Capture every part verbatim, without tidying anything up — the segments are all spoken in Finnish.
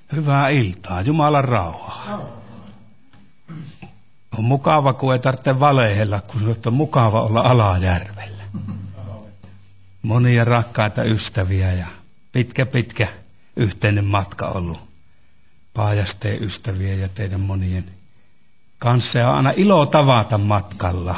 Hyvää iltaa, Jumalan rauhaa. On mukava, kun ei tarvitse valehdella, kun on mukava olla Alajärvellä. Monia rakkaita ystäviä ja pitkä pitkä yhteinen matka ollut. Paajasteen ystäviä ja teidän monien kanssa. Ja on aina ilo tavata matkalla.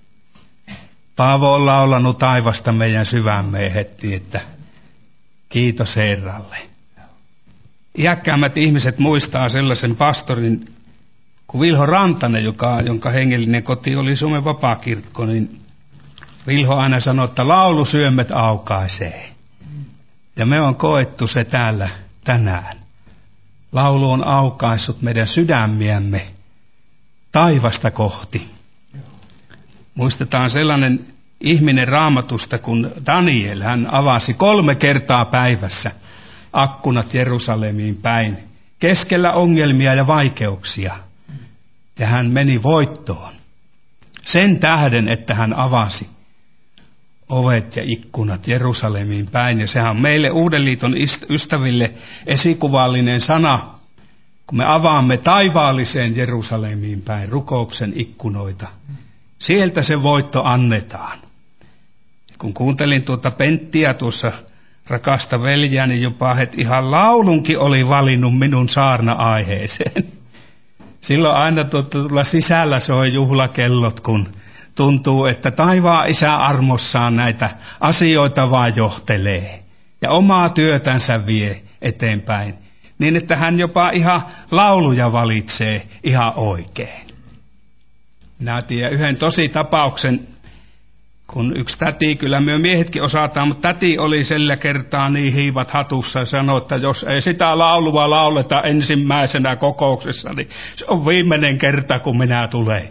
Paavo on laulanut taivasta meidän syvämmeen heti, että kiitos Herralle. Iäkkäämmät ihmiset muistaa sellaisen pastorin kuin Vilho Rantanen, joka, jonka hengellinen koti oli Suomen vapaakirkko, niin Vilho aina sanoi, että laulusyömmet aukaisee. Ja me on koettu se täällä tänään. Laulu on aukaissut meidän sydämiämme taivasta kohti. Muistetaan sellainen ihminen Raamatusta kuin Daniel. Hän avasi kolme kertaa päivässä akkunat Jerusalemiin päin, keskellä ongelmia ja vaikeuksia. Ja hän meni voittoon. Sen tähden, että hän avasi ovet ja ikkunat Jerusalemiin päin. Ja sehän on meille Uuden liiton ystäville esikuvallinen sana, kun me avaamme taivaalliseen Jerusalemiin päin rukouksen ikkunoita. Sieltä se voitto annetaan. Kun kuuntelin tuota Penttiä tuossa rakasta veljää, niin jopa heti ihan laulunkin oli valinnut minun saarna-aiheeseen. Silloin aina tuolla sisällä soi juhlakellot, kun tuntuu, että taivaan Isä armossaan näitä asioita vaan johtelee ja omaa työtänsä vie eteenpäin, niin että hän jopa ihan lauluja valitsee ihan oikein. Minä tiedän yhden tosi tapauksen, kun yksi täti, kyllä me miehetkin osataan, mutta täti oli sillä kertaa niin hiivat hatussa ja sanoi, että jos ei sitä laulua lauleta ensimmäisenä kokouksessa, niin se on viimeinen kerta, kun minä tulen.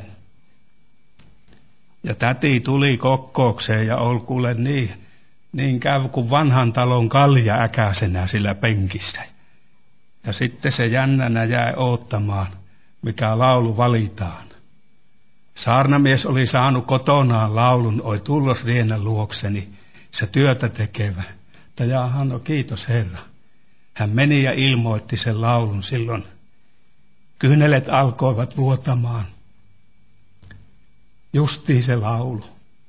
Ja täti tuli kokoukseen ja oli kuule niin, niin käy kuin vanhan talon kalja äkäisenä sillä penkissä. Ja sitten se jännänä jäi odottamaan, mikä laulu valitaan. Saarnamies oli saanut kotonaan laulun, oi tullos riennä luokseni, se työtä tekevä. Että jaha, no kiitos Herra. Hän meni ja ilmoitti sen laulun silloin. Kyynelet alkoivat vuotamaan. Justiin se laulu.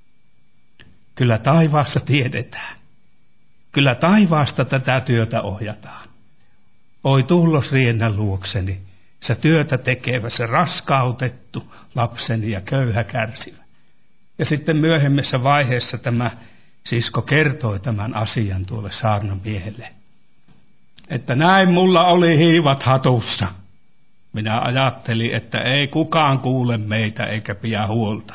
Kyllä taivaassa tiedetään. Kyllä taivaasta tätä työtä ohjataan. Oi tullos riennä luokseni. Se työtä tekevä, se raskautettu lapseni ja köyhä kärsivä. Ja sitten myöhemmässä vaiheessa tämä sisko kertoi tämän asian tuolle saarnamiehelle. Että näin mulla oli hiivat hatussa. Minä ajattelin, että ei kukaan kuule meitä eikä pidä huolta.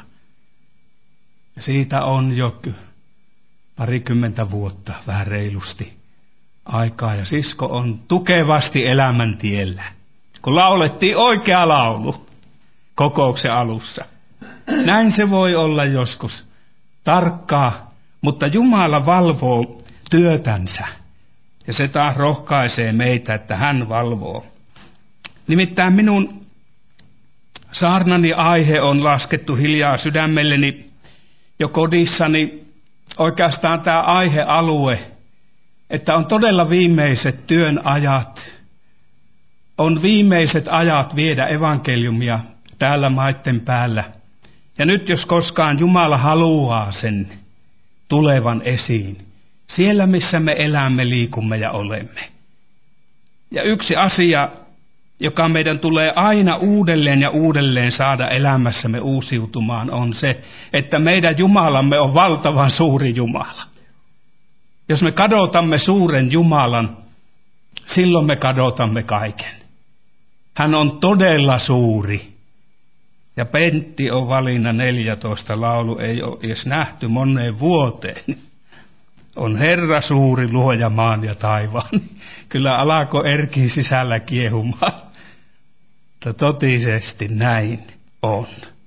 Ja siitä on jo parikymmentä vuotta, vähän reilusti aikaa. Ja sisko on tukevasti elämäntiellä. Kun laulettiin oikea laulu kokouksen alussa. Näin se voi olla joskus tarkkaa, mutta Jumala valvoo työtänsä. Ja se taas rohkaisee meitä, että hän valvoo. Nimittäin minun saarnani aihe on laskettu hiljaa sydämelleni jo kodissani. Oikeastaan tämä aihealue, että on todella viimeiset työn ajat. On viimeiset ajat viedä evankeliumia täällä maitten päällä. Ja nyt jos koskaan Jumala haluaa sen tulevan esiin. Siellä missä me elämme, liikumme ja olemme. Ja yksi asia, joka meidän tulee aina uudelleen ja uudelleen saada elämässämme uusiutumaan, on se, että meidän Jumalamme on valtavan suuri Jumala. Jos me kadotamme suuren Jumalan, silloin me kadotamme kaiken. Hän on todella suuri. Ja Pentti on valinna neljätoista laulu, ei ole edes nähty moneen vuoteen. On Herra suuri luoja maan ja taivaan. Kyllä alako Erkin sisällä kiehumaan. Mutta totisesti näin on.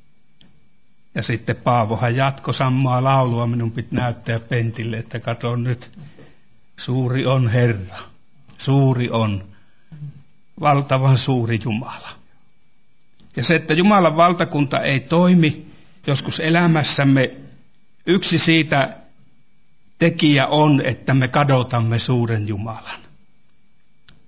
Ja sitten Paavohan jatko samaa laulua. Minun piti näyttää Pentille, että kato nyt. Suuri on Herra. Suuri on. Valtavan suuri Jumala. Ja se, että Jumalan valtakunta ei toimi joskus elämässämme, yksi siitä tekijä on, että me kadotamme suuren Jumalan.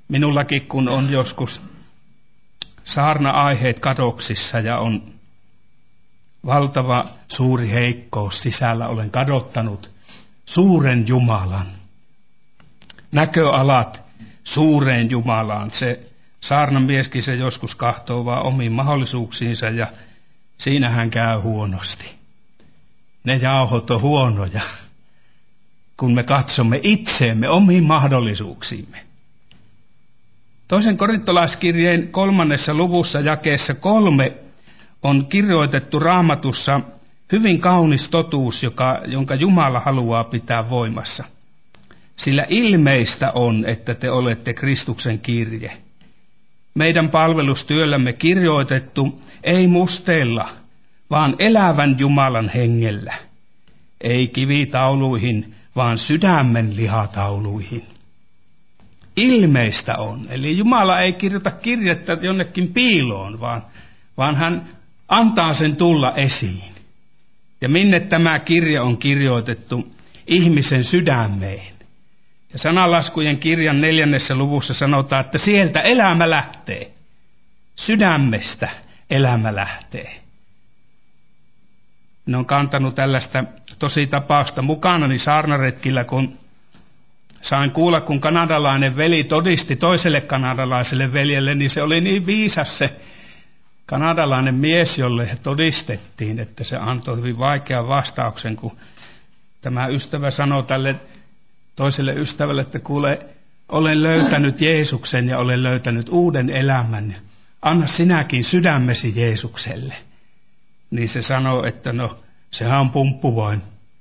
Minullakin kun on joskus saarna-aiheet kadoksissa ja on valtava suuri heikkous sisällä, olen kadottanut suuren Jumalan. Näköalat suureen Jumalaan. Se saarnamieskin se joskus kahtoo vaan omiin mahdollisuuksiinsa ja siinähän käy huonosti. Ne jauhot on huonoja, kun me katsomme itseemme omiin mahdollisuuksiimme. Toisen korintolaiskirjeen kolmannessa luvussa jakeessa kolme on kirjoitettu Raamatussa hyvin kaunis totuus, joka, jonka Jumala haluaa pitää voimassa. Sillä ilmeistä on, että te olette Kristuksen kirje. Meidän palvelustyöllämme kirjoitettu ei musteella, vaan elävän Jumalan hengellä. Ei kivitauluihin, vaan sydämen lihatauluihin. Ilmeistä on, eli Jumala ei kirjoita kirjettä jonnekin piiloon, vaan, vaan hän antaa sen tulla esiin. Ja minne tämä kirja on kirjoitettu? Ihmisen sydämeen. Ja sananlaskujen kirjan neljännessä luvussa sanotaan, että sieltä elämä lähtee. Sydämestä elämä lähtee. Ne on kantanut tällaista tosi tapausta mukanani saarnaretkillä, kun sain kuulla, kun kanadalainen veli todisti toiselle kanadalaiselle veljelle, niin se oli niin viisas se kanadalainen mies, jolle todistettiin, että se antoi hyvin vaikean vastauksen, kun tämä ystävä sanoi tälle toiselle ystävälle, että kuule, olen löytänyt Jeesuksen ja olen löytänyt uuden elämän. Anna sinäkin sydämesi Jeesukselle. Niin se sanoi, että no, sehän on pumppu vain.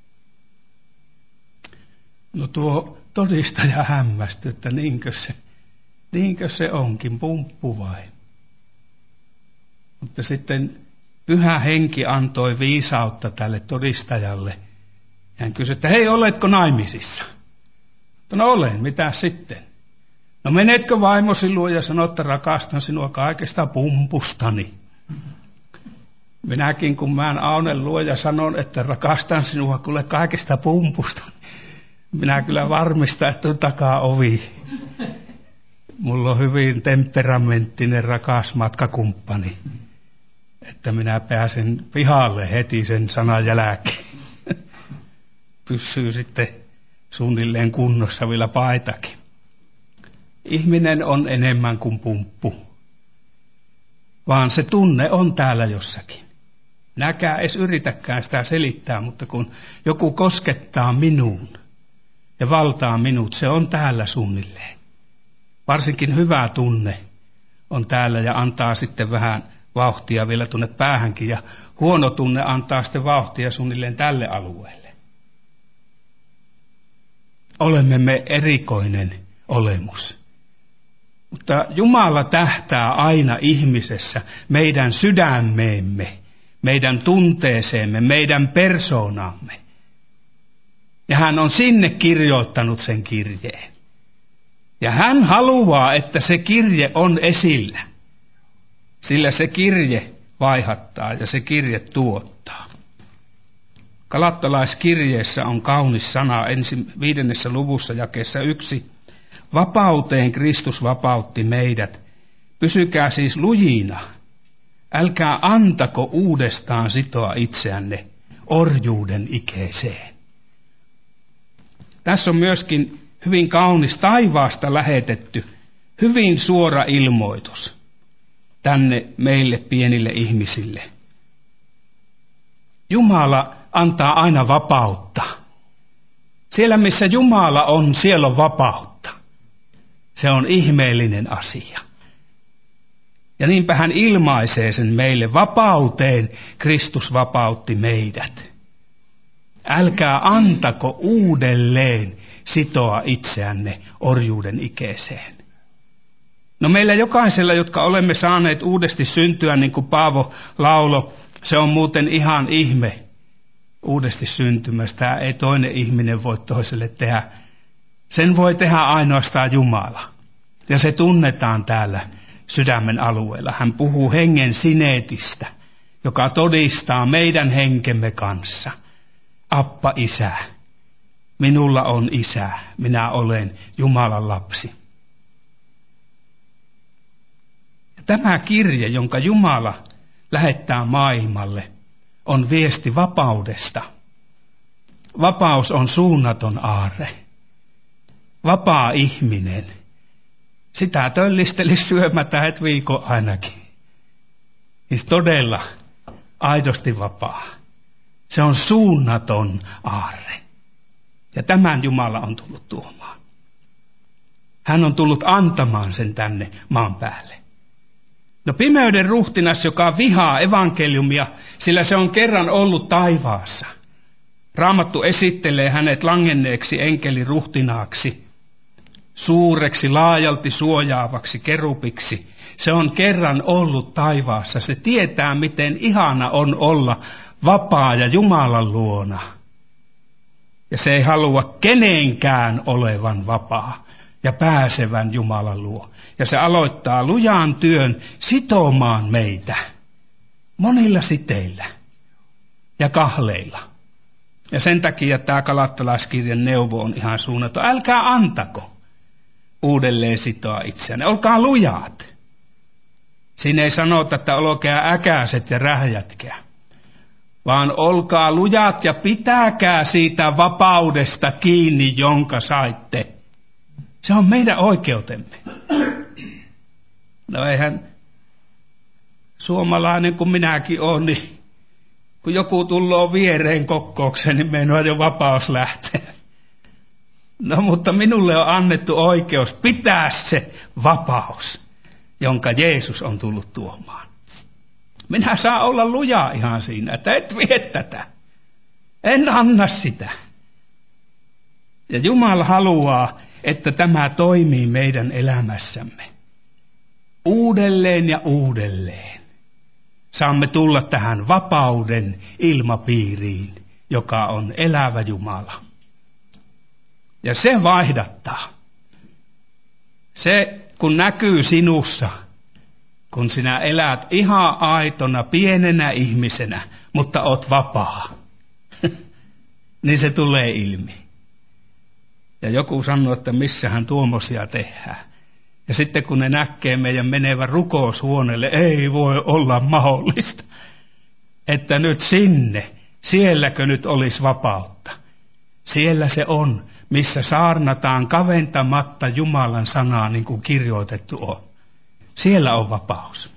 No tuo todistaja hämmästyi, että niinkö se, niinkö se onkin, pumppu vain. Mutta sitten Pyhä Henki antoi viisautta tälle todistajalle. Hän kysyi, että hei, oletko naimisissa? No olen, mitä sitten? No menetkö vaimosi luo ja sanot, että rakastan sinua kaikesta pumpustani? Minäkin, kun mä en Aunen luo ja sanon, että rakastan sinua kuule kaikesta pumpustani, minä kyllä varmistan, että on takaa ovi. Mulla on hyvin temperamenttinen rakas matkakumppani, että minä pääsen pihalle heti sen sanan jälkeen. Pysyy sitten suunnilleen kunnossa vielä paitakin. Ihminen on enemmän kuin pumppu, vaan se tunne on täällä jossakin. Minäkään edes yritäkään sitä selittää, mutta kun joku koskettaa minuun ja valtaa minut, se on täällä suunnilleen. Varsinkin hyvä tunne on täällä ja antaa sitten vähän vauhtia vielä tuonne päähänkin, ja huono tunne antaa sitten vauhtia suunnilleen tälle alueelle. Olemme me erikoinen olemus. Mutta Jumala tähtää aina ihmisessä meidän sydämeemme, meidän tunteeseemme, meidän persoonamme. Ja hän on sinne kirjoittanut sen kirjeen. Ja hän haluaa, että se kirje on esillä. Sillä se kirje vaihattaa ja se kirje tuottaa. Galattalaiskirjeessä on kaunis sana ensin viidennessä luvussa jakeessa yksi. Vapauteen Kristus vapautti meidät. Pysykää siis lujina. Älkää antako uudestaan sitoa itseänne orjuuden ikeeseen. Tässä on myöskin hyvin kaunis taivaasta lähetetty, hyvin suora ilmoitus tänne meille pienille ihmisille. Jumala antaa aina vapautta. Siellä missä Jumala on, siellä on vapautta. Se on ihmeellinen asia. Ja niinpä hän ilmaisee sen meille. Vapauteen Kristus vapautti meidät. Älkää antako uudelleen sitoa itseänne orjuuden ikeeseen. No meillä jokaisella, jotka olemme saaneet uudesti syntyä, niin kuin Paavo laulo, se on muuten ihan ihme uudesti syntymästä. Ei toinen ihminen voi toiselle tehdä. Sen voi tehdä ainoastaan Jumala. Ja se tunnetaan täällä sydämen alueella. Hän puhuu hengen sineetistä, joka todistaa meidän henkemme kanssa. Appa, isä, minulla on isä, minä olen Jumalan lapsi. Tämä kirje, jonka Jumala lähettää maailmalle, on viesti vapaudesta. Vapaus on suunnaton aarre. Vapaa ihminen. Sitä töllistelisi syömättä et viikon ainakin. Siis todella aidosti vapaa. Se on suunnaton aarre. Ja tämän Jumala on tullut tuomaan. Hän on tullut antamaan sen tänne maan päälle. No pimeyden ruhtinas, joka vihaa evankeliumia, sillä se on kerran ollut taivaassa. Raamattu esittelee hänet langenneeksi enkelin ruhtinaaksi, suureksi, laajalti suojaavaksi kerupiksi. Se on kerran ollut taivaassa. Se tietää, miten ihana on olla vapaa ja Jumalan luona. Ja se ei halua kenenkään olevan vapaa ja pääsevän Jumalan luo. Ja se aloittaa lujaan työn sitomaan meitä monilla siteillä ja kahleilla. Ja sen takia tämä Galattalaiskirjan neuvo on ihan suunnaton. Älkää antako uudelleen sitoa itseänne. Olkaa lujaat. Siinä ei sanota, että olkaa äkäiset ja rähjätkää, vaan olkaa lujat ja pitäkää siitä vapaudesta kiinni, jonka saitte. Se on meidän oikeutemme. No eihän suomalainen kuin minäkin on, niin kun joku tulloo viereen kokoukseen, niin meinaa jo vapaus lähteä. No mutta minulle on annettu oikeus pitää se vapaus, jonka Jeesus on tullut tuomaan. Minä saan olla luja ihan siinä, että et vie tätä. En anna sitä. Ja Jumala haluaa, että tämä toimii meidän elämässämme. Uudelleen ja uudelleen saamme tulla tähän vapauden ilmapiiriin, joka on elävä Jumala. Ja se vaihdattaa. Se, kun näkyy sinussa, kun sinä elät ihan aitona, pienenä ihmisenä, mutta oot vapaa, niin se tulee ilmi. Ja joku sanoo, että missähän tuommoisia tehdään. Ja sitten kun ne näkee meidän menevän rukoushuoneelle, ei voi olla mahdollista, että nyt sinne, sielläkö nyt olisi vapautta. Siellä se on, missä saarnataan kaventamatta Jumalan sanaa, niin kuin kirjoitettu on. Siellä on vapaus.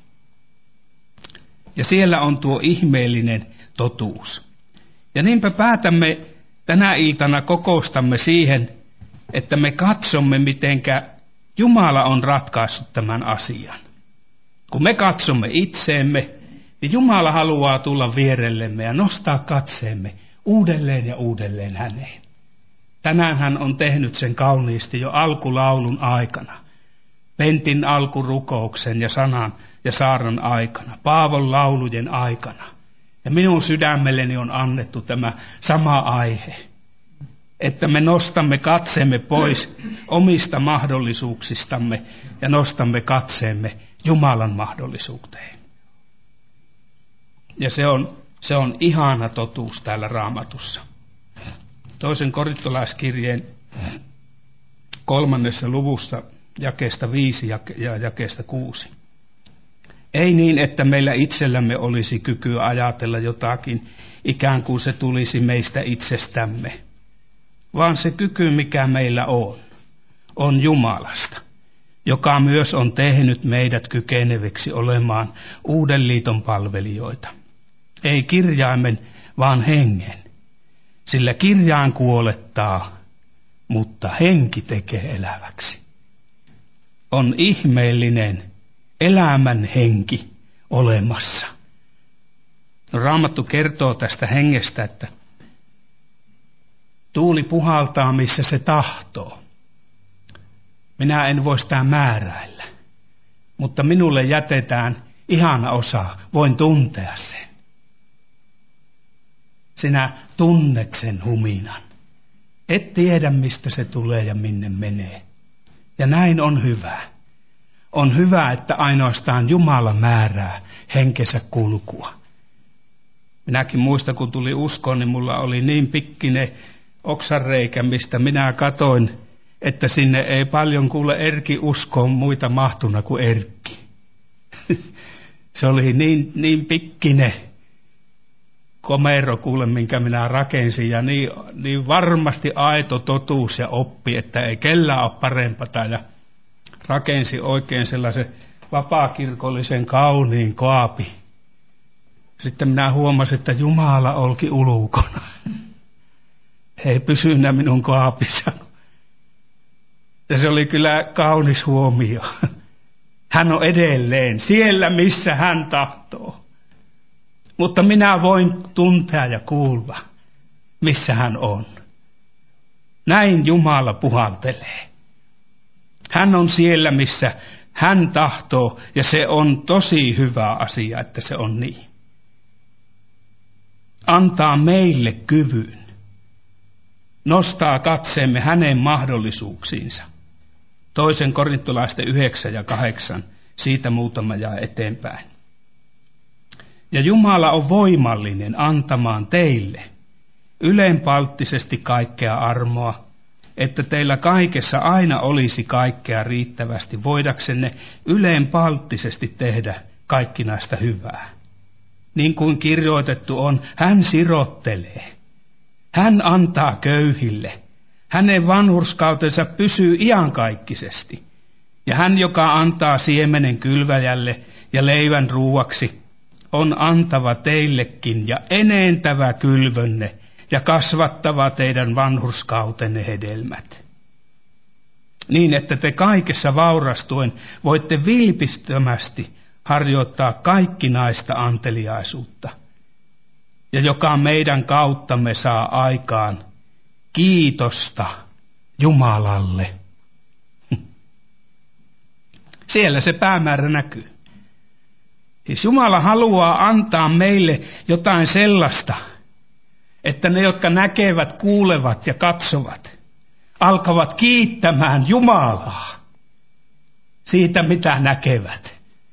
Ja siellä on tuo ihmeellinen totuus. Ja niinpä päätämme tänä iltana kokoustamme siihen, että me katsomme, mitenkä Jumala on ratkaissut tämän asian. Kun me katsomme itseemme, niin Jumala haluaa tulla vierellemme ja nostaa katseemme uudelleen ja uudelleen häneen. Tänään hän on tehnyt sen kauniisti jo alkulaulun aikana. Pentin alkurukouksen ja sanan ja saarnan aikana. Paavon laulujen aikana. Ja minun sydämelleni on annettu tämä sama aihe. Että me nostamme katseemme pois omista mahdollisuuksistamme ja nostamme katseemme Jumalan mahdollisuuteen. Ja se on, se on ihana totuus täällä Raamatussa. Toisen korintolaiskirjeen kolmannessa luvussa jakeesta viisi ja jakeesta kuusi. Ei niin, että meillä itsellämme olisi kykyä ajatella jotakin, ikään kuin se tulisi meistä itsestämme, vaan se kyky, mikä meillä on, on Jumalasta, joka myös on tehnyt meidät kykeneviksi olemaan uuden liiton palvelijoita. Ei kirjaimen, vaan hengen. Sillä kirjain kuolettaa, mutta henki tekee eläväksi. On ihmeellinen elämän henki olemassa. Raamattu kertoo tästä hengestä, että tuuli puhaltaa, missä se tahtoo. Minä en voi sitä määräillä, mutta minulle jätetään ihana osa, voin tuntea sen. Sinä tunnet sen huminan. Et tiedä, mistä se tulee ja minne menee. Ja näin on hyvä. On hyvä, että ainoastaan Jumala määrää henkensä kulkua. Minäkin muistan, kun tuli uskoon, niin mulla oli niin pikkinen oksanreikä, mistä minä katoin, että sinne ei paljon kuule Erki uskoon muita mahtuna kuin Erkki. Se oli niin, niin pikkinen komero kuule, minkä minä rakensin, ja niin, niin varmasti aito totuus ja oppi, että ei kellään ole parempata, ja rakensi oikein sellaisen vapaakirkollisen kauniin kaapi. Sitten minä huomasin, että Jumala olki ulkona. Ei pysynyt minun kaapissa. Ja se oli kyllä kaunis huomio. Hän on edelleen siellä, missä hän tahtoo. Mutta minä voin tuntea ja kuulla, missä hän on. Näin Jumala puhaltelee. Hän on siellä, missä hän tahtoo, ja se on tosi hyvä asia, että se on niin. Antaa meille kyvyn. Nostaa katseemme hänen mahdollisuuksiinsa. Toisen korintolaisten yhdeksän ja kahdeksan, siitä muutama jää eteenpäin. Ja Jumala on voimallinen antamaan teille ylenpalttisesti kaikkea armoa, että teillä kaikessa aina olisi kaikkea riittävästi, voidaksenne ylenpalttisesti tehdä kaikkinaista hyvää. Niin kuin kirjoitettu on, hän sirottelee. Hän antaa köyhille. Hänen vanhurskautensa pysyy iankaikkisesti. Ja hän, joka antaa siemenen kylväjälle ja leivän ruuaksi, on antava teillekin ja enentävä kylvönne ja kasvattava teidän vanhurskautenne hedelmät. Niin, että te kaikessa vaurastuen voitte vilpittömästi harjoittaa kaikkinaista anteliaisuutta, ja joka meidän kauttamme saa aikaan kiitosta Jumalalle. Siellä se päämäärä näkyy. Siis Jumala haluaa antaa meille jotain sellaista, että ne, jotka näkevät, kuulevat ja katsovat, alkavat kiittämään Jumalaa siitä, mitä näkevät.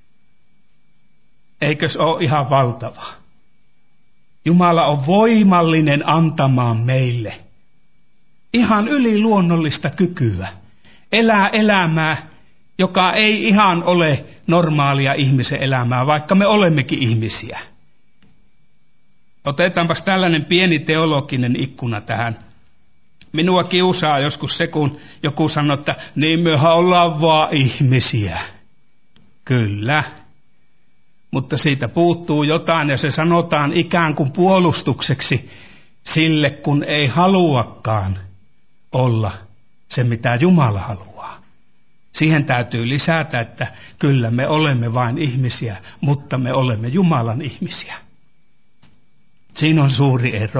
Eikö se ole ihan valtavaa? Jumala on voimallinen antamaan meille ihan yliluonnollista kykyä elää elämää, joka ei ihan ole normaalia ihmisen elämää, vaikka me olemmekin ihmisiä. Otetaanpas tällainen pieni teologinen ikkuna tähän. Minua kiusaa joskus se, kun joku sanoo, että niin mehän ollaan vaan ihmisiä. Kyllä. Mutta siitä puuttuu jotain, ja se sanotaan ikään kuin puolustukseksi sille, kun ei haluakaan olla se, mitä Jumala haluaa. Siihen täytyy lisätä, että kyllä me olemme vain ihmisiä, mutta me olemme Jumalan ihmisiä. Siinä on suuri ero.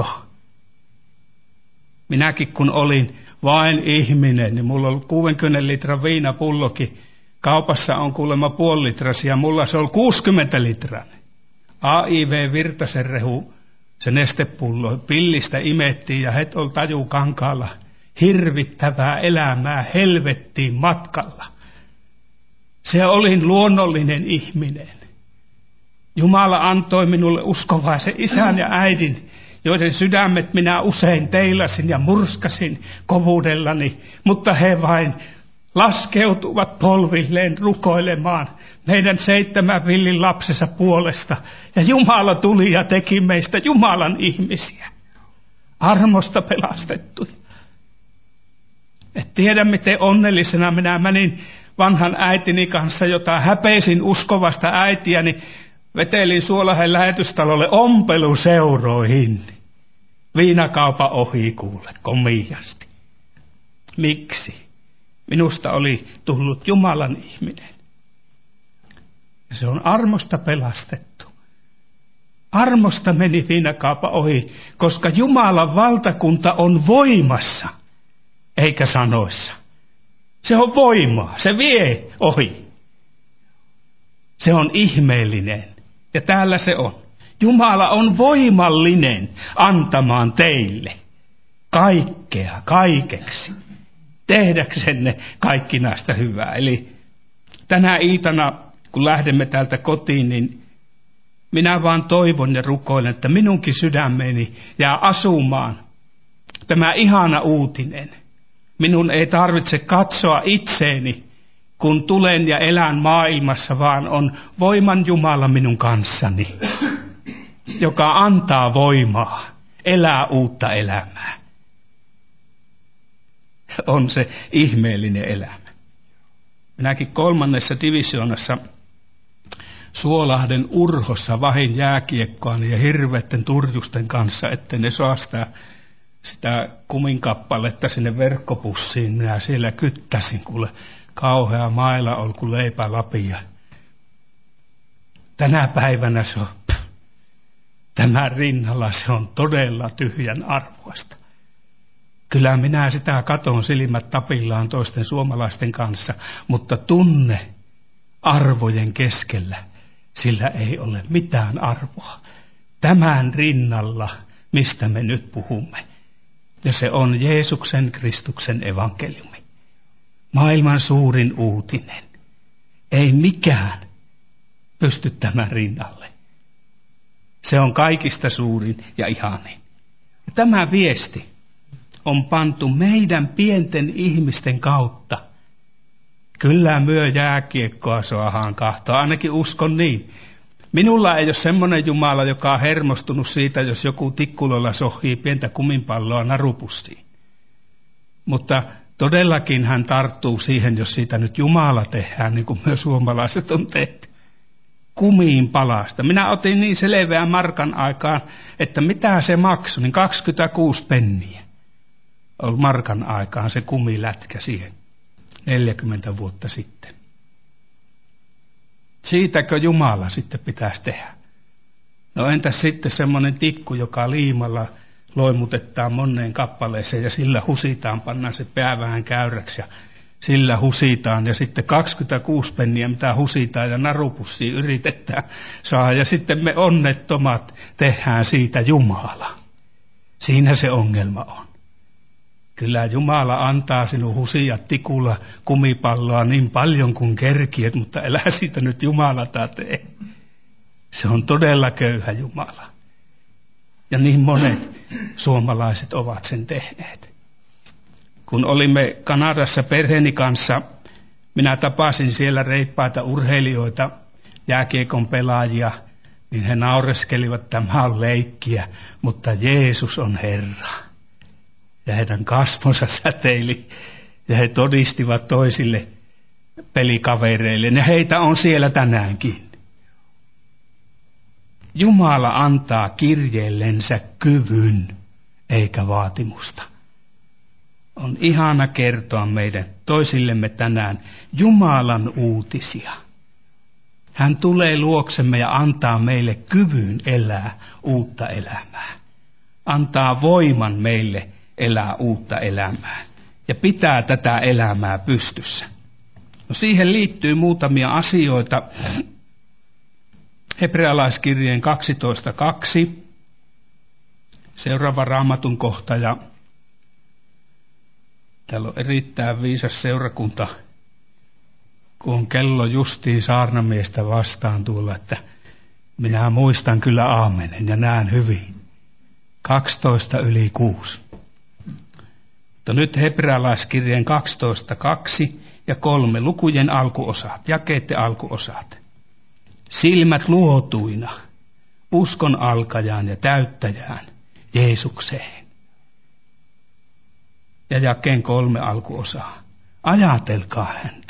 Minäkin kun olin vain ihminen, niin mulla oli kuudenkymmenen litran viinapullokin. Kaupassa on kuulemma puoli litrasia, mulla se oli kuusikymmentä litran. A I V Virtasen rehu, se nestepullo, pillistä imettiin ja het oli taju kankaalla. Hirvittävää elämää helvettiin matkalla. Se olin luonnollinen ihminen. Jumala antoi minulle uskovaisen isän ja äidin, joiden sydämet minä usein teilasin ja murskasin kovuudellani, mutta he vain laskeutuvat polvilleen rukoilemaan meidän seitsemän villin lapsensa puolesta. Ja Jumala tuli ja teki meistä Jumalan ihmisiä. Armosta pelastettuja. Et tiedä, miten onnellisena minä menin vanhan äitini kanssa, jota häpeisin uskovasta äitiäni, vetelin Suolahen lähetystalolle ompeluseuroihin. Viinakaupan ohi kuule, komiasti. Miksi? Minusta oli tullut Jumalan ihminen. Ja se on armosta pelastettu. Armosta meni viinakaupan ohi, koska Jumalan valtakunta on voimassa, eikä sanoissa. Se on voimaa, se vie ohi. Se on ihmeellinen, ja täällä se on. Jumala on voimallinen antamaan teille kaikkea, kaikeksi, tehdäksenne kaikkinaista hyvää. Eli tänä iltana, kun lähdemme täältä kotiin, niin minä vaan toivon ja rukoilen, että minunkin sydämeni jää asumaan tämä ihana uutinen. Minun ei tarvitse katsoa itseeni kun tulen ja elän maailmassa, vaan on voiman Jumala minun kanssani, joka antaa voimaa elää uutta elämää. On se ihmeellinen elämä. Minäkin kolmannessa divisioonassa Suolahden Urhossa vahin jääkiekkoani ja hirveitten turjusten kanssa, ettei ne saa sitä, sitä kuminkappaletta sinne verkkopussiin. Minä siellä kyttäsin, kuule kauhea maila oli kuin leipälapia. Tänä päivänä se on, pff, tämän rinnalla se on todella tyhjän arvoista. Kyllä minä sitä katon silmät tapillaan toisten suomalaisten kanssa, mutta tunne arvojen keskellä, sillä ei ole mitään arvoa. Tämän rinnalla, mistä me nyt puhumme. Ja se on Jeesuksen Kristuksen evankeliumi. Maailman suurin uutinen. Ei mikään pysty tämän rinnalle. Se on kaikista suurin ja ihanin. Ja tämä viesti on pantu meidän pienten ihmisten kautta. Kyllä myö jääkiekkoa saadaan kahtoa, ainakin uskon niin. Minulla ei ole semmoinen Jumala, joka on hermostunut siitä, jos joku tikkulolla sohii pientä kuminpalloa narupussiin. Mutta todellakin hän tarttuu siihen, jos siitä nyt Jumala tehdään, niin kuin myös suomalaiset on tehty. Kumiin palasta. Minä otin niin selveää markan aikaan, että mitä se maksoi, niin kaksikymmentäkuusi penniä. Oli markan aikaan se kumilätkä siihen neljäkymmentä vuotta sitten. Siitäkö Jumala sitten pitäisi tehdä? No entäs sitten semmoinen tikku, joka liimalla loimutetaan moneen kappaleeseen ja sillä husitaan, pannaan se pää vähän käyräksi ja sillä husitaan ja sitten kaksikymmentäkuusi penniä mitä husitaan ja narupussiin yritetään saada ja sitten me onnettomat tehdään siitä Jumala. Siinä se ongelma on. Kyllä Jumala antaa sinun husia tikulla kumipalloa niin paljon kuin kerkiet, mutta älä siitä nyt Jumalata tee. Se on todella köyhä Jumala. Ja niin monet suomalaiset ovat sen tehneet. Kun olimme Kanadassa perheeni kanssa, minä tapasin siellä reippaita urheilijoita, jääkiekon pelaajia, niin he naureskelivat, että tämä on leikkiä, mutta Jeesus on Herra. Ja heidän kasvonsa säteili ja he todistivat toisille pelikavereille. Ja heitä on siellä tänäänkin. Jumala antaa kirjeellensä kyvyn eikä vaatimusta. On ihana kertoa meidän toisillemme tänään Jumalan uutisia. Hän tulee luoksemme ja antaa meille kyvyn elää uutta elämää. Antaa voiman meille elää uutta elämää ja pitää tätä elämää pystyssä. No siihen liittyy muutamia asioita. Hebrealaiskirjeen kaksitoista kaksi. Seuraava raamatun kohta ja täällä on erittäin viisas seurakunta, kun on kello justiin saarnamiestä vastaan tuolla, että minä muistan kyllä aamenen ja näen hyvin. kaksitoista yli kuusi. Mutta nyt Hebrealaiskirjeen kaksitoista kaksi ja kolme lukujen alkuosat, jakeiden alkuosat. Silmät luotuina, uskon alkajaan ja täyttäjään, Jeesukseen. Ja jakeen kolme alkuosaa. Ajatelkaa häntä.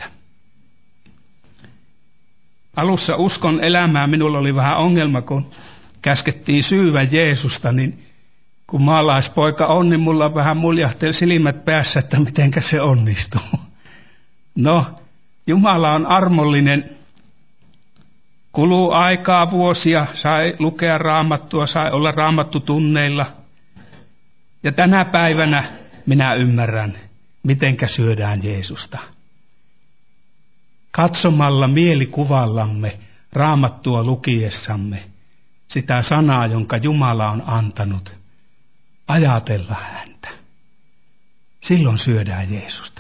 Alussa uskon elämää minulla oli vähän ongelma, kun käskettiin syyvä Jeesusta, niin kun maalaispoika on, niin mulla vähän muljahteli silmät päässä, että mitenkä se onnistuu. No, Jumala on armollinen. Kuluu aikaa vuosia, sai lukea raamattua, sai olla raamattutunneilla. Ja tänä päivänä minä ymmärrän, mitenkä syödään Jeesusta. Katsomalla mielikuvallamme raamattua lukiessamme sitä sanaa, jonka Jumala on antanut. Ajatella häntä. Silloin syödään Jeesusta.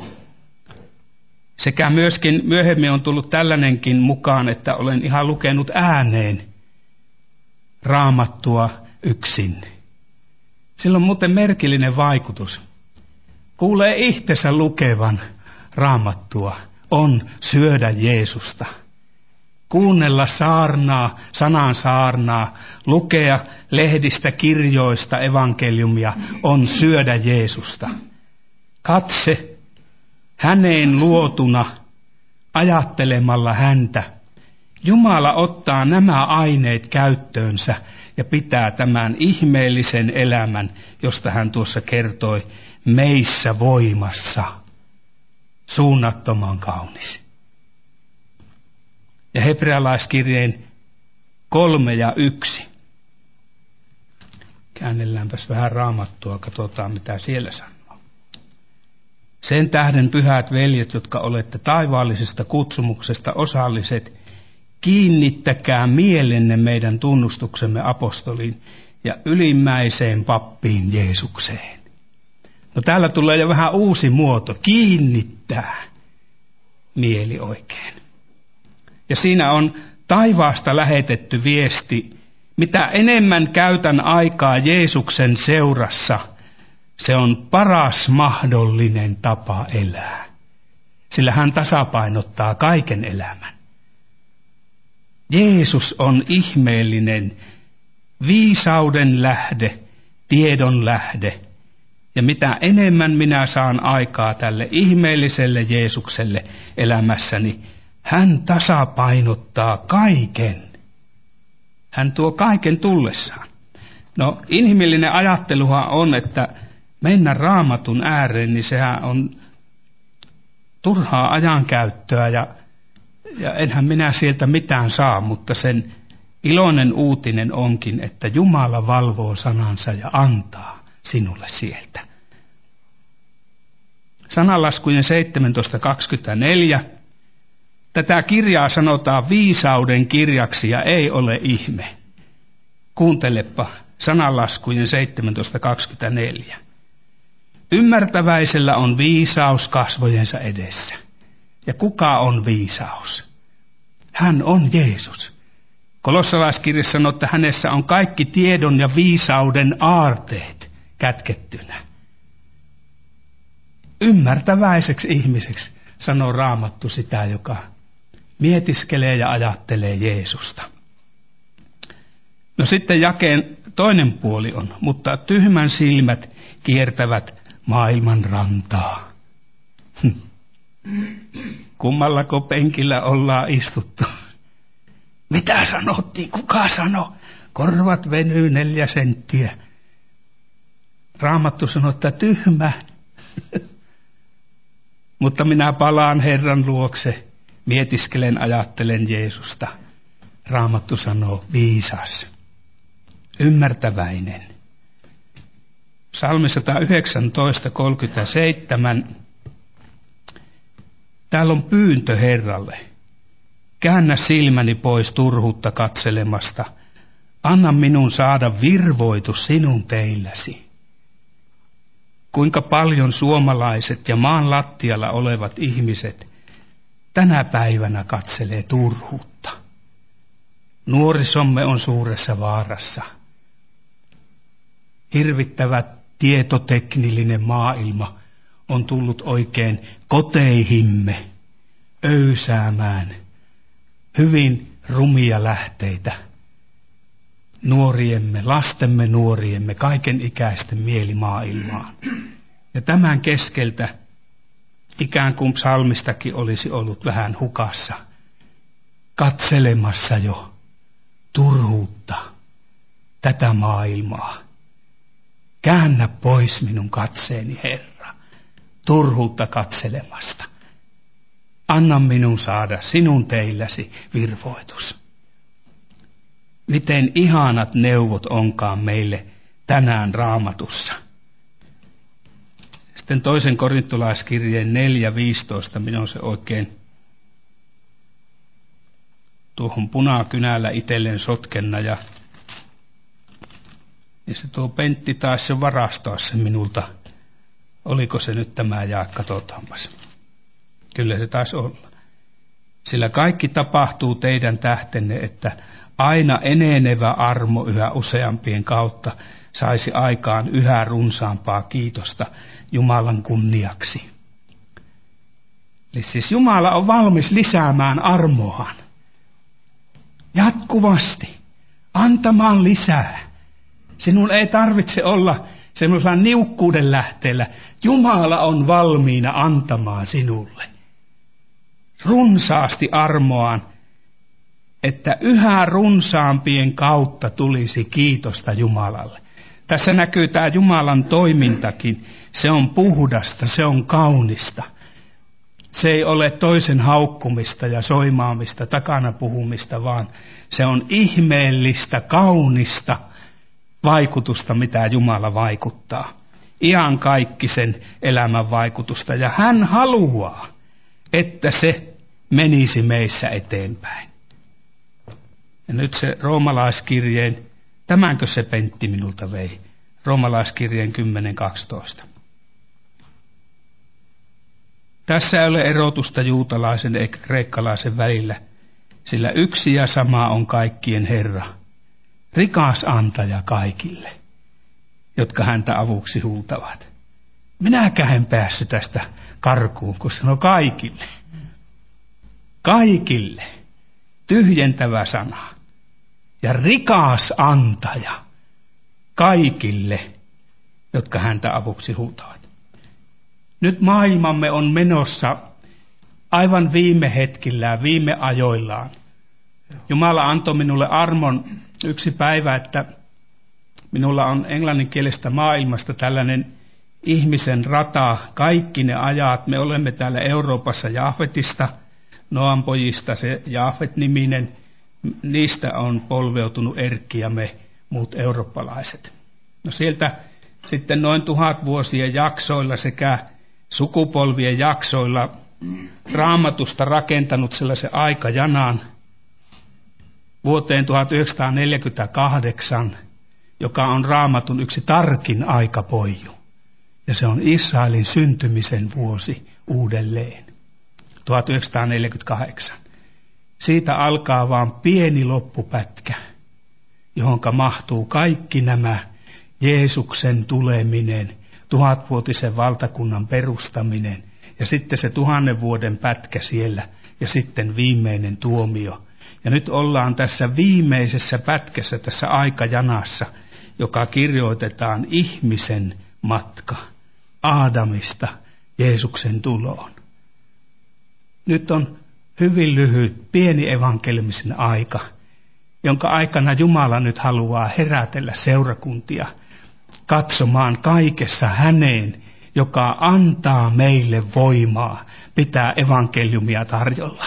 Sekä myöskin myöhemmin on tullut tällainenkin mukaan, että olen ihan lukenut ääneen raamattua yksin. Sillä on muuten merkillinen vaikutus. Kuulee itsensä lukevan raamattua on syödä Jeesusta. Kuunnella saarnaa, sanan saarnaa, lukea lehdistä, kirjoista, evankeliumia on syödä Jeesusta. Katse häneen luotuna, ajattelemalla häntä. Jumala ottaa nämä aineet käyttöönsä ja pitää tämän ihmeellisen elämän, josta hän tuossa kertoi, meissä voimassa. Suunnattoman kaunis. Ja hebrealaiskirjeen kolme ja yksi. Käännelläänpäs vähän Raamattua, katsotaan mitä siellä sanoo. Sen tähden, pyhät veljet, jotka olette taivaallisesta kutsumuksesta osalliset, kiinnittäkää mielenne meidän tunnustuksemme apostoliin ja ylimmäiseen pappiin Jeesukseen. No täällä tulee jo vähän uusi muoto, kiinnittää mieli oikein. Ja siinä on taivaasta lähetetty viesti, mitä enemmän käytän aikaa Jeesuksen seurassa, se on paras mahdollinen tapa elää. Sillä hän tasapainottaa kaiken elämän. Jeesus on ihmeellinen viisauden lähde, tiedon lähde. Ja mitä enemmän minä saan aikaa tälle ihmeelliselle Jeesukselle elämässäni, hän tasapainottaa kaiken. Hän tuo kaiken tullessaan. No, inhimillinen ajatteluhan on, että mennä Raamatun ääreen, niin sehän on turhaa ajankäyttöä ja, ja enhän minä sieltä mitään saa, mutta sen iloinen uutinen onkin, että Jumala valvoo sanansa ja antaa sinulle sieltä. Sananlaskujen seitsemäntoista kaksikymmentäneljä. Tätä kirjaa sanotaan viisauden kirjaksi ja ei ole ihme. Kuuntelepa sananlaskujen seitsemäntoista kaksikymmentäneljä. Ymmärtäväisellä on viisaus kasvojensa edessä. Ja kuka on viisaus? Hän on Jeesus. Kolossalaiskirjassa sanoo, että hänessä on kaikki tiedon ja viisauden aarteet kätkettynä. Ymmärtäväiseksi ihmiseksi sanoo Raamattu sitä, joka mietiskelee ja ajattelee Jeesusta. No sitten jakeen toinen puoli on, mutta tyhmän silmät kiertävät maailman rantaa. Kummallako penkillä ollaan istuttu? Mitä sanottiin? Kuka sanoi? Korvat venyy neljä senttiä. Raamattu sanoi, että tyhmä. Mutta minä palaan Herran luokse, mietiskelen, ajattelen Jeesusta. Raamattu sanoo viisas, ymmärtäväinen. Psalmi sata yhdeksäntoista kolmekymmentäseitsemän. Täällä on pyyntö Herralle. Käännä silmäni pois turhuutta katselemasta. Anna minun saada virvoitus sinun teilläsi. Kuinka paljon suomalaiset ja maan lattialla olevat ihmiset tänä päivänä katselee turhuutta. Nuorisomme on suuressa vaarassa. Hirvittävä tietoteknillinen maailma on tullut oikein koteihimme öysäämään hyvin rumia lähteitä. Nuoriemme, lastemme nuoriemme, kaiken ikäisten mielimaailmaan. Ja tämän keskeltä ikään kuin psalmistakin olisi ollut vähän hukassa, katselemassa jo turhuutta, tätä maailmaa. Käännä pois minun katseeni, Herra, turhuutta katselemasta. Anna minun saada sinun teilläsi virvoitus. Miten ihanat neuvot onkaan meille tänään Raamatussa. Sitten toisen korintolaiskirjeen neljä viisitoista, minä on se oikein tuohon punakynällä itselleen sotkenna ja, ja se tuo Pentti taas se varastaa se minulta. Oliko se nyt tämä jää, katsotaanpas. Kyllä se taisi olla. Sillä kaikki tapahtuu teidän tähtenne, että aina enenevä armo yhä useampien kautta saisi aikaan yhä runsaampaa kiitosta Jumalan kunniaksi. Eli siis Jumala on valmis lisäämään armoaan. Jatkuvasti. Antamaan lisää. Sinun ei tarvitse olla semmoisella niukkuuden lähteellä. Jumala on valmiina antamaan sinulle runsaasti armoaan, että yhä runsaampien kautta tulisi kiitosta Jumalalle. Tässä näkyy tämä Jumalan toimintakin. Se on puhdasta, se on kaunista. Se ei ole toisen haukkumista ja soimaamista, takana puhumista, vaan se on ihmeellistä, kaunista vaikutusta, mitä Jumala vaikuttaa. Iankaikkisen elämän vaikutusta. Ja hän haluaa, että se menisi meissä eteenpäin. Ja nyt se roomalaiskirjeen, tämänkö se Pentti minulta vei? Roomalaiskirjeen kymmenen kaksitoista. Tässä ei ole erotusta juutalaisen ja kreikkalaisen välillä, sillä yksi ja sama on kaikkien Herra, rikas antaja kaikille, jotka häntä avuksi huutavat. Minäkään en päässyt tästä karkuun, kun sanoo kaikille. Kaikille. Tyhjentävä sana. Ja rikas antaja kaikille, jotka häntä avuksi huutavat. Nyt maailmamme on menossa aivan viime hetkillään, viime ajoillaan. Jumala antoi minulle armon yksi päivä, että minulla on englanninkielisestä maailmasta tällainen ihmisen rata, kaikki ne ajat. Me olemme täällä Euroopassa Jaafetista, Noan pojista se Jaafet-niminen. Niistä on polveutunut Erkki ja me muut eurooppalaiset. No sieltä sitten noin tuhat vuosien jaksoilla sekä sukupolvien jaksoilla Raamatusta rakentanut sellaisen aikajanaan vuoteen tuhatyhdeksänsataaneljäkymmentäkahdeksan, joka on Raamatun yksi tarkin aikapoiju. Ja se on Israelin syntymisen vuosi uudelleen, tuhatyhdeksänsataaneljäkymmentäkahdeksan. Siitä alkaa vaan pieni loppupätkä, johonka mahtuu kaikki nämä Jeesuksen tuleminen, tuhatvuotisen valtakunnan perustaminen ja sitten se tuhannen vuoden pätkä siellä ja sitten viimeinen tuomio. Ja nyt ollaan tässä viimeisessä pätkässä, tässä aikajanassa, joka kirjoitetaan ihmisen matka Aadamista Jeesuksen tuloon. Nyt on hyvin lyhyt, pieni evankeliumisen aika, jonka aikana Jumala nyt haluaa herätellä seurakuntia katsomaan kaikessa häneen, joka antaa meille voimaa pitää evankeliumia tarjolla.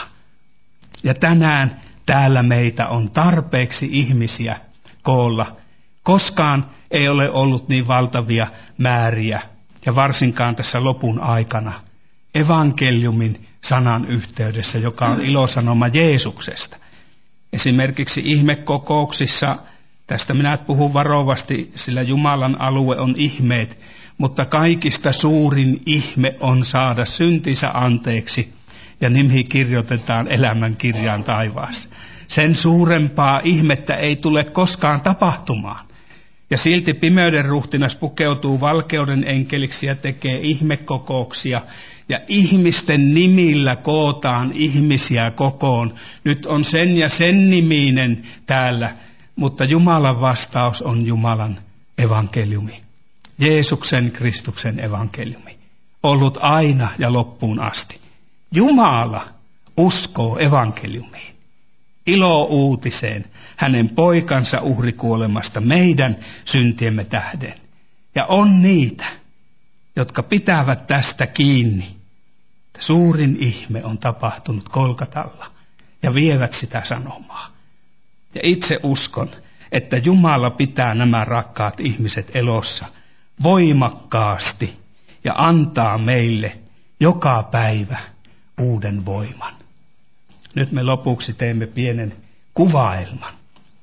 Ja tänään täällä meitä on tarpeeksi ihmisiä koolla. Koskaan ei ole ollut niin valtavia määriä, ja varsinkaan tässä lopun aikana, evankeliumin sanan yhteydessä, joka on ilosanoma Jeesuksesta. Esimerkiksi ihmekokouksissa, tästä minä puhun varovasti, sillä Jumalan alue on ihmeet, mutta kaikista suurin ihme on saada syntinsä anteeksi, ja nimi kirjoitetaan elämänkirjaan taivaassa. Sen suurempaa ihmettä ei tule koskaan tapahtumaan. Ja silti pimeyden ruhtinas pukeutuu valkeuden enkeliksi ja tekee ihmekokouksia. Ja ihmisten nimillä kootaan ihmisiä kokoon. Nyt on sen ja sen niminen täällä, mutta Jumalan vastaus on Jumalan evankeliumi. Jeesuksen Kristuksen evankeliumi. Ollut aina ja loppuun asti. Jumala uskoo evankeliumiin. Ilo-uutiseen hänen poikansa uhrikuolemasta meidän syntiemme tähden. Ja on niitä, jotka pitävät tästä kiinni. Suurin ihme on tapahtunut Kolkatalla ja vievät sitä sanomaa. Ja itse uskon, että Jumala pitää nämä rakkaat ihmiset elossa voimakkaasti ja antaa meille joka päivä uuden voiman. Nyt me lopuksi teemme pienen kuvaelman.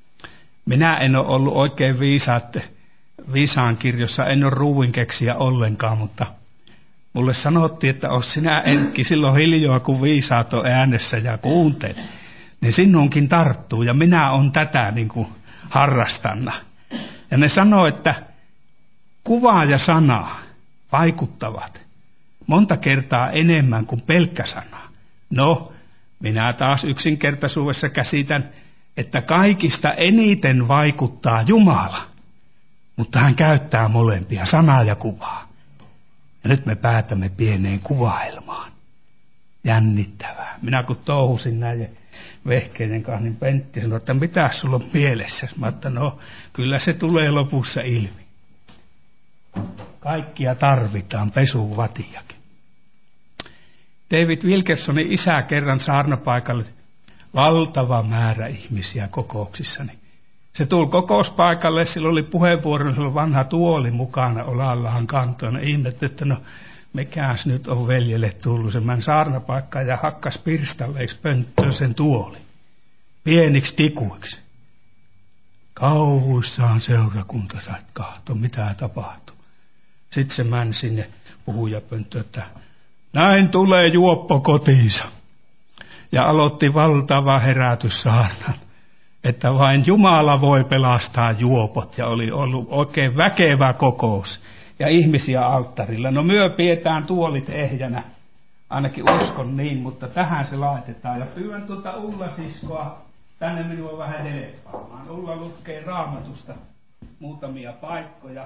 Minä en ole ollut oikein viisaat, viisaan kirjossa, en ole ruuvinkeksijä ollenkaan, mutta mulle sanottiin, että oot sinä Erkki silloin hiljaa, kun viisaat on äänessä ja kuuntelet. Niin sinunkin tarttuu ja minä on tätä niin kuin harrastanna. Ja ne sanoo, että kuva ja sana vaikuttavat, monta kertaa enemmän kuin pelkkä sana. No, minä taas yksinkertaisuudessa käsitän, että kaikista eniten vaikuttaa Jumala, mutta hän käyttää molempia, sanaa ja kuvaa. Ja nyt me päätämme pieneen kuvaelmaan. Jännittävää. Minä kun touhusin näiden vehkeiden kanssa, niin Pentti sanoi, että mitä sulla on mielessä? Mä että no, kyllä se tulee lopussa ilmi. Kaikkia tarvitaan, pesuvatiakin. David Wilkersonin isä kerran saarnapaikalle, valtava määrä ihmisiä kokouksissani. Se tuli kokouspaikalle, sillä oli puheenvuoro, sillä oli vanha tuoli mukana olallaan kantoina. Ihmettä, että no, mikäs nyt on veljelle tullut semmoinen saarnapaikka ja hakkas pirstalleiksi pönttöön sen tuoli. Pieniksi tikuiksi. Kauhuissaan seurakunta sait kahto, mitä tapahtui. Sitten se meni sinne puhujapönttöön, että näin tulee juoppo kotiinsa. Ja aloitti valtava herätyssaarnan, että vain Jumala voi pelastaa juopot. Ja oli ollut oikein väkevä kokous. Ja ihmisiä alttarilla. No myö pidetään tuolit ehjänä. Ainakin uskon niin, mutta tähän se laitetaan. Ja pyydän tuota Ulla-siskoa tänne minua vähän deleppaamaan. Ulla lukee Raamatusta muutamia paikkoja.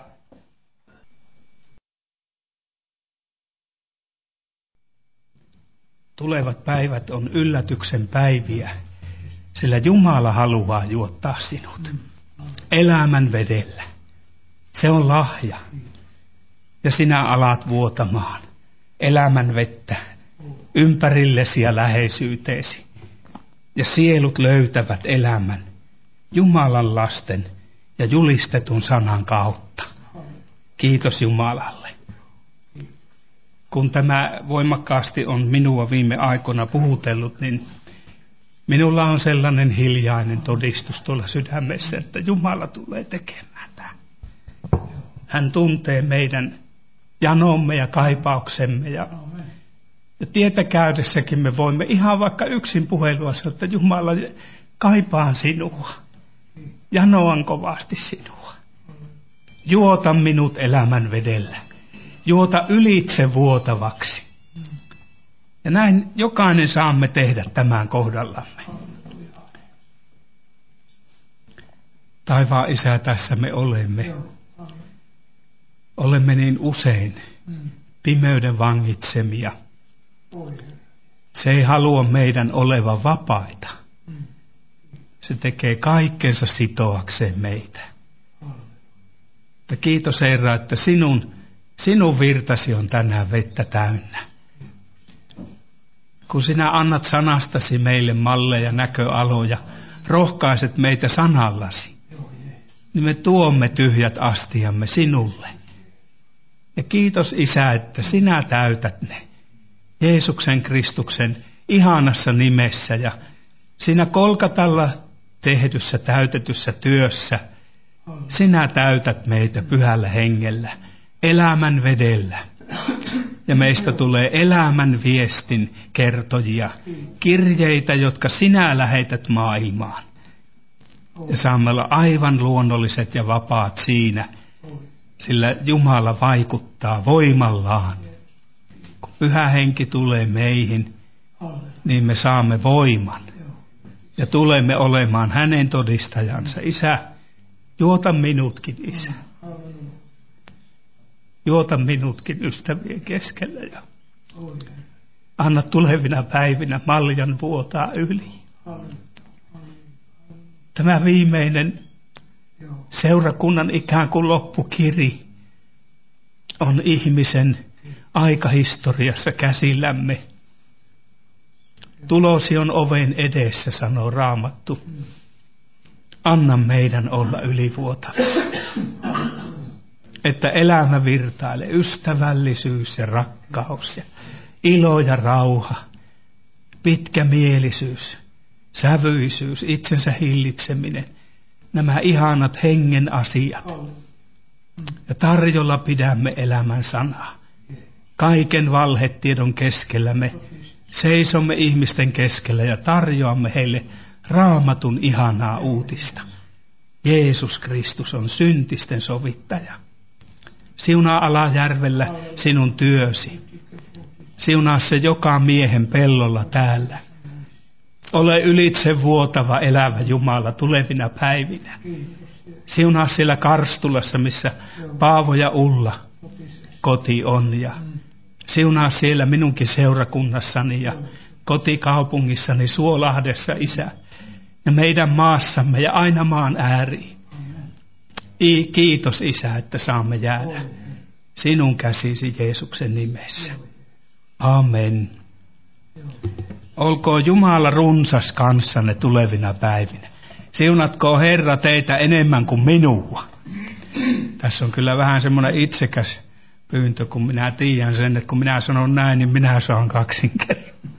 Tulevat päivät on yllätyksen päiviä, sillä Jumala haluaa juottaa sinut. Elämän vedellä. Se on lahja. Ja sinä alat vuotamaan elämän vettä ympärillesi ja läheisyyteesi. Ja sielut löytävät elämän Jumalan lasten ja julistetun sanan kautta. Kiitos Jumalalle. Kun tämä voimakkaasti on minua viime aikoina puhutellut, niin minulla on sellainen hiljainen todistus tuolla sydämessä, että Jumala tulee tekemään tämän. Hän tuntee meidän janomme ja kaipauksemme. Ja, ja tietä käydessäkin me voimme ihan vaikka yksin puhelua sanoa, että Jumala, kaipaan sinua. Janoan kovasti sinua. Juota minut elämän vedellä. Juota ylitse vuotavaksi. Ja näin jokainen saamme tehdä tämän kohdallamme. Taivaan Isä, tässä me olemme. Olemme niin usein pimeyden vangitsemia. Se ei halua meidän olevan vapaita. Se tekee kaikkensa sitoakseen meitä. Mutta kiitos Herra, että sinun, sinun virtasi on tänään vettä täynnä. Kun sinä annat sanastasi meille malleja, näköaloja, rohkaiset meitä sanallasi, niin me tuomme tyhjät astiamme sinulle. Ja kiitos Isä, että sinä täytät ne Jeesuksen Kristuksen ihanassa nimessä ja siinä Kolkatalla tehdyssä täytetyssä työssä sinä täytät meitä pyhällä hengellä, elämän vedellä. Ja meistä tulee elämän viestin kertojia, kirjeitä, jotka sinä lähetät maailmaan. Ja saamme olla aivan luonnolliset ja vapaat siinä, sillä Jumala vaikuttaa voimallaan. Kun Pyhä Henki tulee meihin, niin me saamme voiman. Ja tulemme olemaan hänen todistajansa. Isä, juota minutkin, Isä. Juota minutkin ystävien keskellä ja anna tulevina päivinä maljan vuotaa yli. Tämä viimeinen seurakunnan ikään kuin loppukiri on ihmisen aikahistoriassa käsillämme. Tulosi on oven edessä, sanoo Raamattu. Anna meidän olla ylivuotava. Että elämä virtailee, ystävällisyys ja rakkaus ja ilo ja rauha, pitkämielisyys, sävyisyys, itsensä hillitseminen, nämä ihanat hengen asiat. Ja tarjolla pidämme elämän sanaa. Kaiken valhetiedon keskellä me seisomme ihmisten keskellä ja tarjoamme heille Raamatun ihanaa uutista. Jeesus Kristus on syntisten sovittaja. Siunaa Alajärvellä sinun työsi. Siunaa se joka miehen pellolla täällä. Ole ylitse vuotava elävä Jumala tulevina päivinä. Siunaa siellä Karstulassa, missä Paavo ja Ulla koti on. Ja siunaa siellä minunkin seurakunnassani ja kotikaupungissani Suolahdessa, Isä. Ja meidän maassamme ja aina maan ääriin. I, kiitos, Isä, että saamme jäädä sinun käsisi Jeesuksen nimessä. Amen. Olkoon Jumala runsas kanssanne tulevina päivinä. Siunatkoon Herra teitä enemmän kuin minua. Tässä on kyllä vähän semmoinen itsekäs pyyntö, kun minä tiedän sen, että kun minä sanon näin, niin minä saan kaksin kerran.